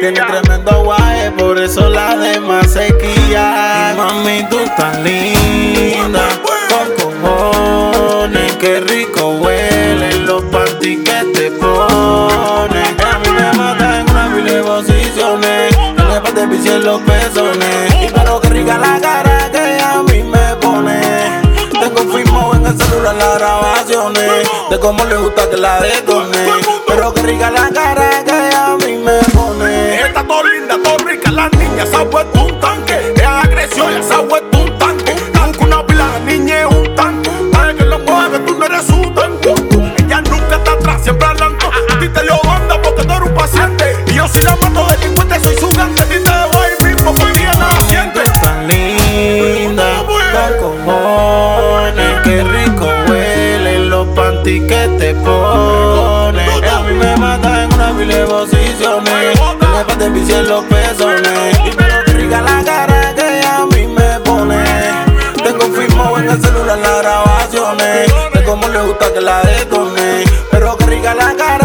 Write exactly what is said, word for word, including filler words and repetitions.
Tiene tremendo guaje, por eso la demás sequía. Y mami, tú tan linda, con cojones, qué rico huelen los panties que te pones. A mí me mata en una pila de posiciones, tiene pa' de piso en los pezones. Y pero qué rica la cara que a mí me pone. Tengo firmado en el celular las grabaciones de cómo le gusta que la detone. Pero qué rica la cara que a mí me pone. Está todo linda, todo rica, la niña se ha vuelto un tanque. Ella creció, ya se ha vuelto un tanque. Tanque una pila, la niña es un tanque. Para que lo coja que tú no eres un tanque. Ella nunca está atrás, siempre adelante. A ti te dio onda porque tú eres un paciente. Y yo si la mato delincuente, soy su gante. A ti te dejo ahí mismo porque ella no la siente. Tan linda, con cojones, qué rico huelen los panties que te pones. A mí me mata en una pila de posiciones, tiene pa' de piso en los pezones. Y pero qué rica la cara que a mí me pone. Tengo firmado en el celular las grabaciones de cómo le gusta que la detone. Pero qué rica la cara